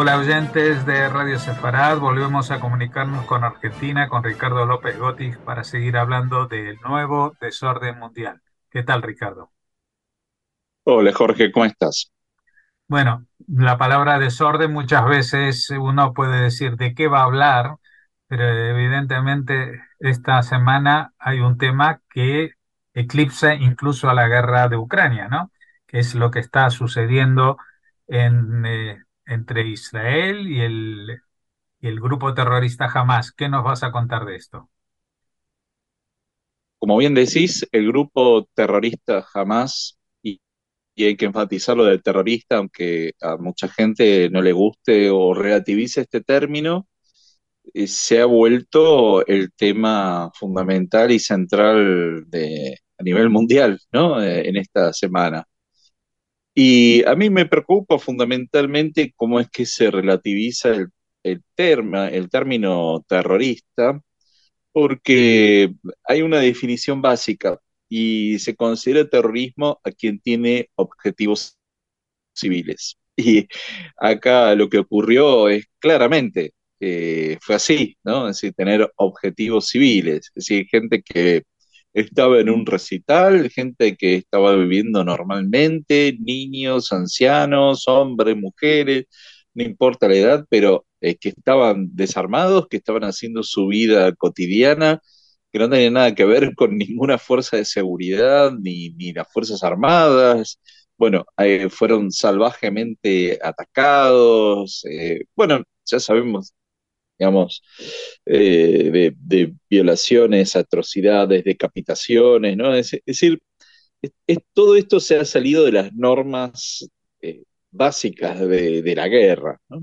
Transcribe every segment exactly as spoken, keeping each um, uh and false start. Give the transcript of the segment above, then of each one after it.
Hola oyentes de Radio Sefarad, volvemos a comunicarnos con Argentina, con Ricardo López Gotis, para seguir hablando del nuevo desorden mundial. ¿Qué tal, Ricardo? Hola Jorge, ¿cómo estás? Bueno, la palabra desorden muchas veces uno puede decir de qué va a hablar, pero evidentemente esta semana hay un tema que eclipsa incluso a la guerra de Ucrania, ¿no? Que es lo que está sucediendo en, eh, entre Israel y el y el grupo terrorista Hamas. ¿Qué nos vas a contar de esto? Como bien decís, el grupo terrorista Hamas, y, y hay que enfatizar lo del terrorista, aunque a mucha gente no le guste o relativice este término, eh, se ha vuelto el tema fundamental y central de, a nivel mundial, ¿no? Eh, en esta semana. Y a mí me preocupa fundamentalmente cómo es que se relativiza el, el, terma- el término terrorista porque hay una definición básica y se considera terrorismo a quien tiene objetivos civiles. Y acá lo que ocurrió es claramente, eh, fue así, ¿no? Es decir, tener objetivos civiles, es decir, gente que estaba en un recital, gente que estaba viviendo normalmente, niños, ancianos, hombres, mujeres, no importa la edad, pero eh, que estaban desarmados, que estaban haciendo su vida cotidiana, que no tenían nada que ver con ninguna fuerza de seguridad, ni, ni las Fuerzas Armadas. Bueno, eh, fueron salvajemente atacados. Eh, bueno, ya sabemos, digamos, eh, de, de violaciones, atrocidades, decapitaciones, ¿no? Es, es decir, es- es- todo esto se ha salido de las normas eh, básicas de, de la guerra, ¿no?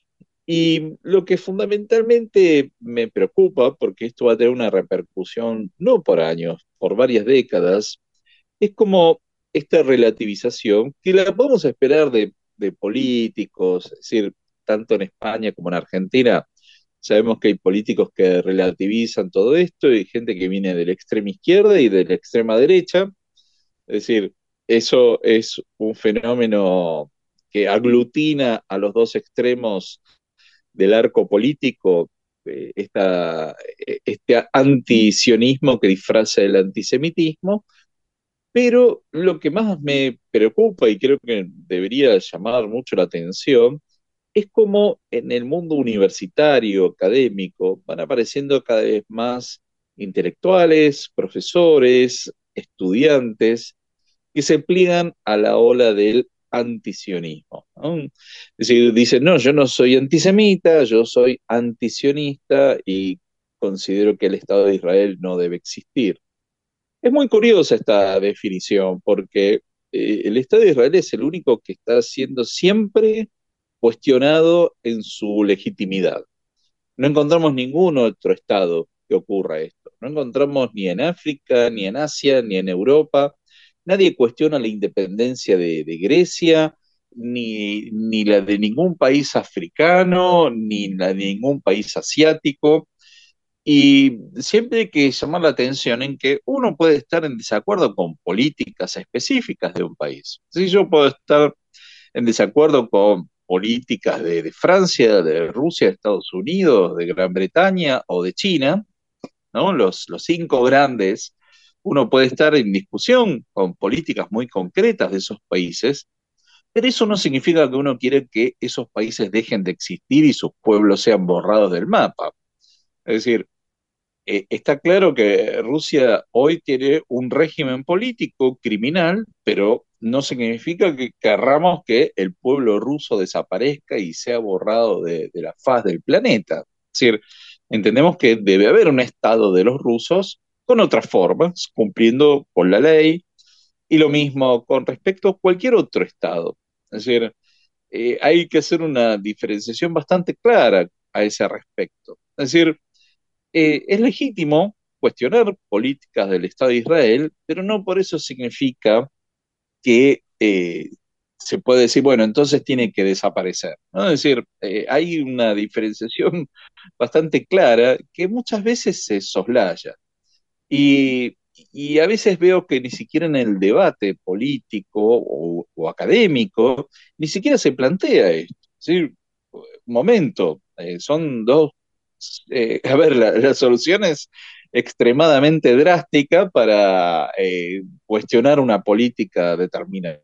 Y lo que fundamentalmente me preocupa, porque esto va a tener una repercusión no por años, por varias décadas, es como esta relativización que la podemos esperar de, de políticos, es decir, tanto en España como en Argentina. Sabemos que hay políticos que relativizan todo esto y gente que viene de la extrema izquierda y de la extrema derecha. Es decir, eso es un fenómeno que aglutina a los dos extremos del arco político, eh, esta, eh, este antisionismo que disfraza el antisemitismo, pero lo que más me preocupa y creo que debería llamar mucho la atención es cómo en el mundo universitario, académico, van apareciendo cada vez más intelectuales, profesores, estudiantes que se pliegan a la ola del antisionismo, ¿no? Es decir, dicen, no, yo no soy antisemita, yo soy antisionista y considero que el Estado de Israel no debe existir. Es muy curiosa esta definición porque eh, el Estado de Israel es el único que está siendo siempre cuestionado en su legitimidad. No encontramos ningún otro Estado que ocurra esto. No encontramos ni en África, ni en Asia, ni en Europa. Nadie cuestiona la independencia de, de Grecia, ni, ni la de ningún país africano, ni la de ningún país asiático. Y siempre hay que llamar la atención en que uno puede estar en desacuerdo con políticas específicas de un país. Si yo puedo estar en desacuerdo con políticas de, de Francia, de Rusia, de Estados Unidos, de Gran Bretaña o de China, ¿no? Los, los cinco grandes, uno puede estar en discusión con políticas muy concretas de esos países, pero eso no significa que uno quiere que esos países dejen de existir y sus pueblos sean borrados del mapa. Es decir, eh, está claro que Rusia hoy tiene un régimen político criminal, pero no significa que querramos que el pueblo ruso desaparezca y sea borrado de, de la faz del planeta. Es decir, entendemos que debe haber un Estado de los rusos con otras formas, cumpliendo con la ley, y lo mismo con respecto a cualquier otro Estado. Es decir, eh, hay que hacer una diferenciación bastante clara a ese respecto. Es decir, eh, es legítimo cuestionar políticas del Estado de Israel, pero no por eso significa que eh, se puede decir, bueno, entonces tiene que desaparecer, ¿no? Es decir, eh, hay una diferenciación bastante clara que muchas veces se soslaya. Y, y a veces veo que ni siquiera en el debate político o, o académico, ni siquiera se plantea esto. ¿Sí? momento. Eh, son dos, eh, a ver, la, la solución es extremadamente drástica para eh, cuestionar una política determinada.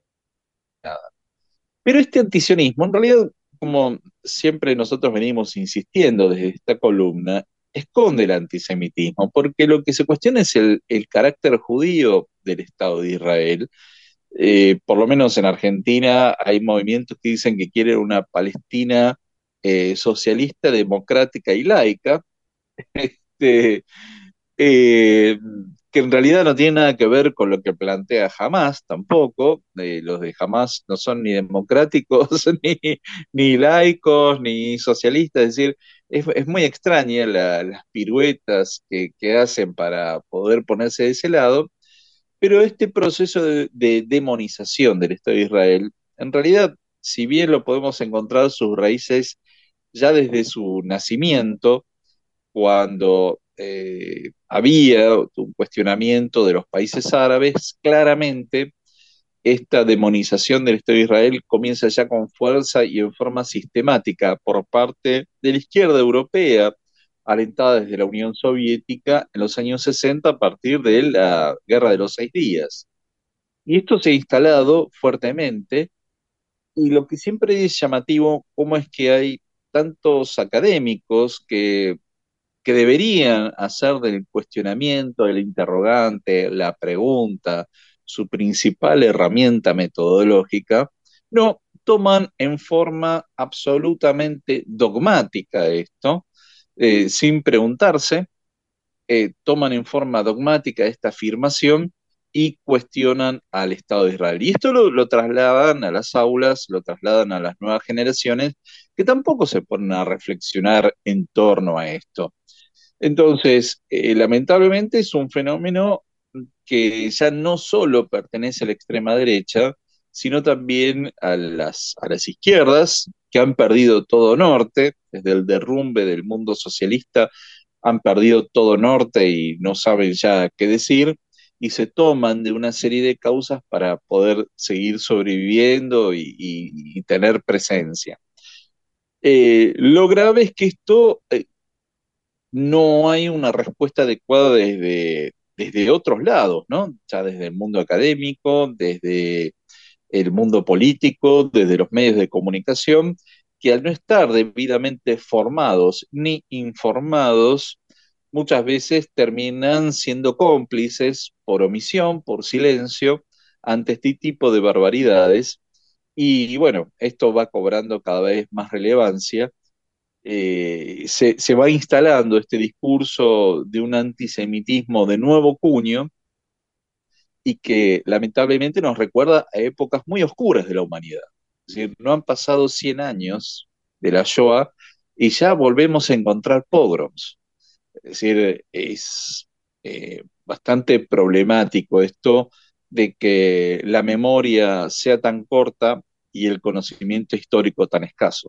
Pero este antisionismo, en realidad, como siempre nosotros venimos insistiendo desde esta columna, esconde el antisemitismo, porque lo que se cuestiona es el, el carácter judío del Estado de Israel. Eh, por lo menos en Argentina hay movimientos que dicen que quieren una Palestina eh, socialista, democrática y laica, este, eh, que en realidad no tiene nada que ver con lo que plantea Hamas tampoco. Eh, los de Hamas no son ni democráticos, ni, ni laicos, ni socialistas. Es decir, es, es muy extraña la- las piruetas que, que hacen para poder ponerse de ese lado, pero este proceso de, de demonización del Estado de Israel, en realidad, si bien lo podemos encontrar sus raíces ya desde su nacimiento, cuando eh, había un cuestionamiento de los países árabes, claramente esta demonización del Estado de Israel comienza ya con fuerza y en forma sistemática por parte de la izquierda europea, alentada desde la Unión Soviética en los años sesenta a partir de la Guerra de los Seis Días. Y esto se ha instalado fuertemente, y lo que siempre es llamativo, cómo es que hay tantos académicos que que deberían hacer del cuestionamiento, del interrogante, la pregunta, su principal herramienta metodológica, no toman en forma absolutamente dogmática esto, eh, sin preguntarse, eh, toman en forma dogmática esta afirmación y cuestionan al Estado de Israel. Y esto lo, lo trasladan a las aulas, lo trasladan a las nuevas generaciones, que tampoco se ponen a reflexionar en torno a esto. Entonces, eh, lamentablemente es un fenómeno que ya no solo pertenece a la extrema derecha, sino también a las, a las izquierdas, que han perdido todo norte, desde el derrumbe del mundo socialista, han perdido todo norte y no saben ya qué decir, y se toman de una serie de causas para poder seguir sobreviviendo y, y- y tener presencia. Eh, lo grave es que esto eh, no hay una respuesta adecuada desde, desde otros lados, ¿no? Ya desde el mundo académico, desde el mundo político, desde los medios de comunicación, que al no estar debidamente formados ni informados, muchas veces terminan siendo cómplices por omisión, por silencio, ante este tipo de barbaridades. Y bueno, esto va cobrando cada vez más relevancia, eh, se, se va instalando este discurso de un antisemitismo de nuevo cuño y que lamentablemente nos recuerda a épocas muy oscuras de la humanidad. Es decir, no han pasado cien años de la Shoah y ya volvemos a encontrar pogroms. Es decir, es eh, bastante problemático esto de que la memoria sea tan corta y el conocimiento histórico tan escaso.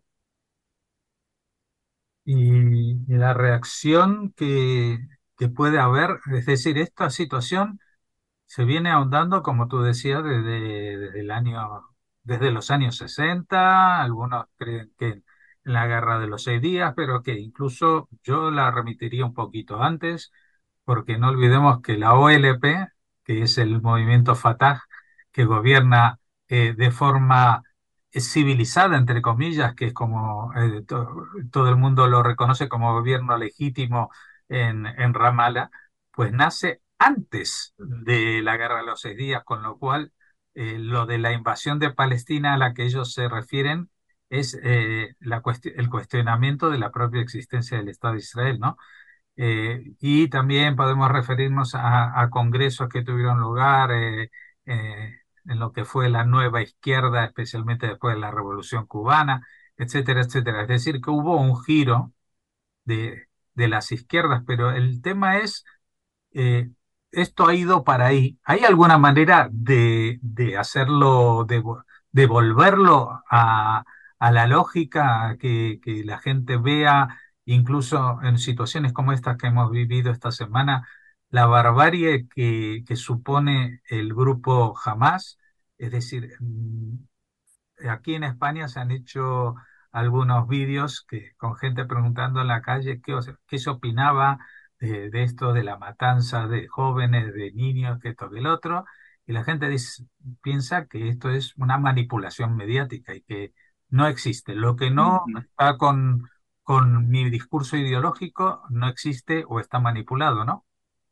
Y, y la reacción que, que puede haber, es decir, esta situación se viene ahondando, como tú decías, desde, desde el año, desde los años sesenta. Algunos creen que en la Guerra de los Seis Días, pero que incluso yo la remitiría un poquito antes, porque no olvidemos que la O L P, que es el movimiento Fatah, que gobierna eh, de forma eh, civilizada, entre comillas, que es como eh, to- todo el mundo lo reconoce como gobierno legítimo en, en Ramallah, pues nace antes de la Guerra de los Seis Días, con lo cual eh, lo de la invasión de Palestina a la que ellos se refieren es eh, la cuesti- el cuestionamiento de la propia existencia del Estado de Israel, ¿no? Eh, y también podemos referirnos a, a congresos que tuvieron lugar eh, eh, en lo que fue la nueva izquierda, especialmente después de la Revolución Cubana, etcétera, etcétera. Es decir, que hubo un giro de, de las izquierdas, pero el tema es eh, esto ha ido para ahí. ¿Hay alguna manera de, de hacerlo, de, vo- de volverlo a, a la lógica, que, que la gente vea, incluso en situaciones como estas que hemos vivido esta semana, la barbarie que, que supone el grupo Hamas? Es decir, mm, aquí en España se han hecho algunos vídeos que, con gente preguntando en la calle qué, o sea, qué se opinaba de, de esto, de la matanza de jóvenes, de niños, que esto, que el otro, y la gente dice- piensa que esto es una manipulación mediática y que no existe. Lo que no Ujú. está con, con mi discurso ideológico no existe o está manipulado, ¿no?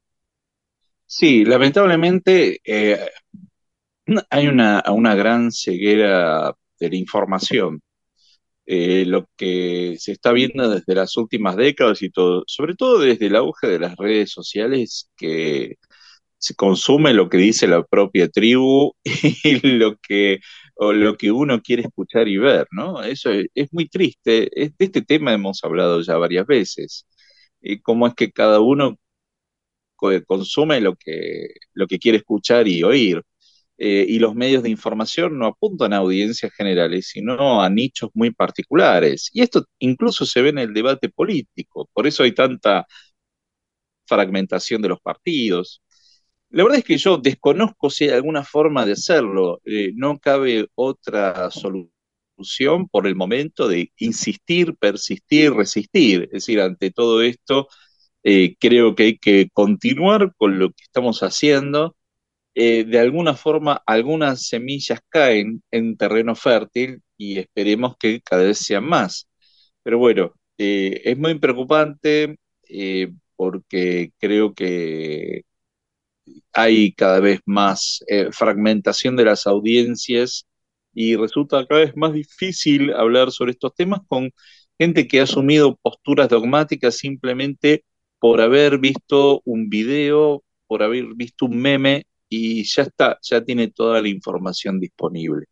Sí, lamentablemente eh, hay una, una gran ceguera de la información. Eh, lo que se está viendo desde las últimas décadas y todo, sobre todo desde el auge de las redes sociales, que se consume lo que dice la propia tribu y lo que, o lo que uno quiere escuchar y ver, ¿no? Eso es, es muy triste. Es- de este tema hemos hablado ya varias veces. Y cómo es que cada uno co- consume lo que, lo que quiere escuchar y oír. Eh, y los medios de información no apuntan a audiencias generales, sino a nichos muy particulares. Y esto incluso se ve en el debate político. Por eso hay tanta fragmentación de los partidos. La verdad es que yo desconozco si hay alguna forma de hacerlo. Eh, no cabe otra solución por el momento de insistir, persistir, resistir. Es decir, ante todo esto, eh, creo que hay que continuar con lo que estamos haciendo. Eh, de alguna forma, algunas semillas caen en terreno fértil y esperemos que cada vez sean más. Pero bueno, eh, es muy preocupante eh, porque creo que hay cada vez más eh, fragmentación de las audiencias y resulta cada vez más difícil hablar sobre estos temas con gente que ha asumido posturas dogmáticas simplemente por haber visto un video, por haber visto un meme y ya está, ya tiene toda la información disponible.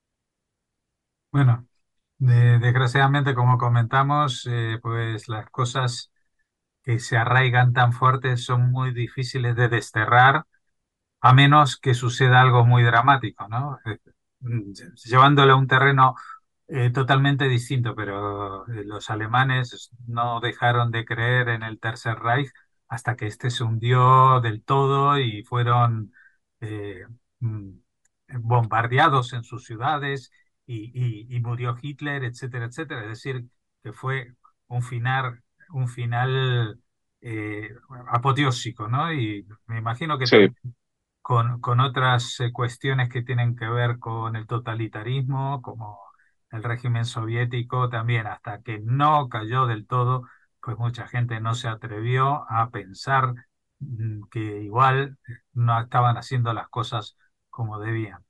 Bueno, de- desgraciadamente, como comentamos, eh, pues las cosas que se arraigan tan fuertes son muy difíciles de desterrar, a menos que suceda algo muy dramático, ¿no? Eh, mm, Llevándolo a un terreno eh, totalmente distinto, pero eh, los alemanes no dejaron de creer en el Tercer Reich hasta que este se hundió del todo y fueron eh, mm, bombardeados en sus ciudades y, y- y murió Hitler, etcétera, etcétera. Es decir, que fue un final, un final eh, apoteósico, ¿no? Y me imagino que Sí, también con, con otras eh, cuestiones que tienen que ver con el totalitarismo, como el régimen soviético también, hasta que no cayó del todo, pues mucha gente no se atrevió a pensar mm, que igual no estaban haciendo las cosas como debían.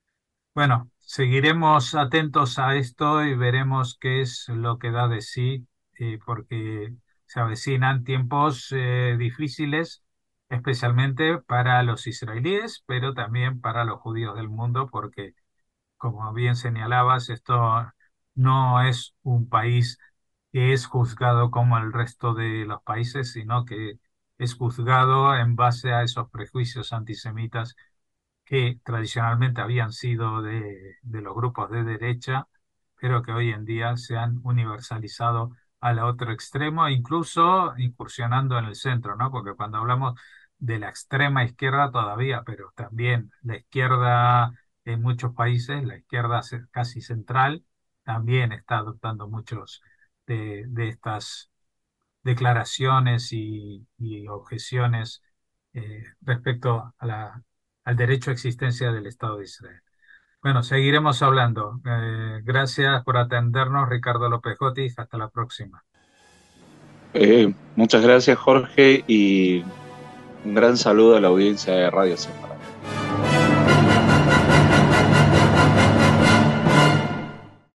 Bueno, seguiremos atentos a esto y veremos qué es lo que da de sí, eh, porque se avecinan tiempos eh, difíciles, especialmente para los israelíes, pero también para los judíos del mundo, porque, como bien señalabas, esto no es un país que es juzgado como el resto de los países, sino que es juzgado en base a esos prejuicios antisemitas que tradicionalmente habían sido de, de los grupos de derecha, pero que hoy en día se han universalizado al otro extremo, incluso incursionando en el centro, ¿no? Porque cuando hablamos de la extrema izquierda todavía, pero también la izquierda en muchos países, la izquierda ce- casi central, también está adoptando muchos de, de estas declaraciones y, y objeciones eh, respecto a la, al derecho a existencia del Estado de Israel. Bueno, seguiremos hablando. Eh, gracias por atendernos, Ricardo López Otis. Hasta la próxima. Eh, muchas gracias Jorge y un gran saludo a la audiencia de Radio Sefardí.